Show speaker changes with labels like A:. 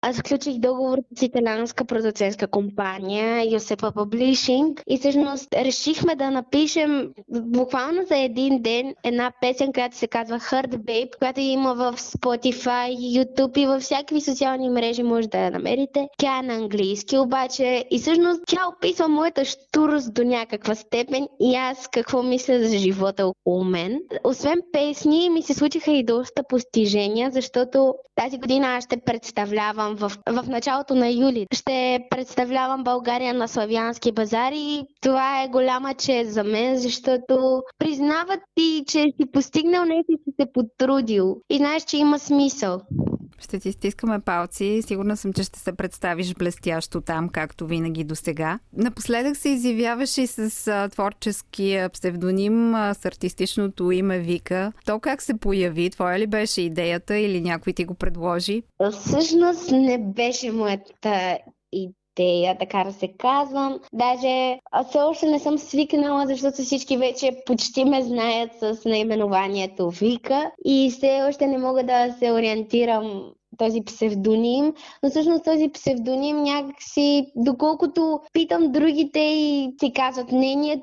A: Аз сключих договор с италианска продуцентска компания Юсепа Публишинг и всъщност решихме да напишем буквално за един ден една песен, която се казва Hurt Babe, която има в Spotify, YouTube и във всякакви социални мрежи може да я намерите. Тя е на английски обаче и всъщност тя описва моята щурост до някаква степен и аз какво мисля за живота около мен. Освен песни ми се случиха и доста постижения, защото тази година аз ще представлявам в началото на юли. Ще представлявам България на Славянски базар и това е голяма чест за мен, защото признават ти, че си постигнал нещо и си се потрудил и знаеш, че има смисъл.
B: Ще ти стискаме палци. Сигурна съм, че ще се представиш блестящо там, както винаги досега. Напоследък се изявяваш и с творческия псевдоним, с артистичното име Вика. То как се появи? Твоя ли беше идеята или някой ти го предложи?
A: Всъщност не беше моята идея, така да се казвам. Даже все още не съм свикнала, защото всички вече почти ме знаят с наименованието Вика и все още не мога да се ориентирам този псевдоним, но всъщност този псевдоним някакси, доколкото питам другите и си казват мнението,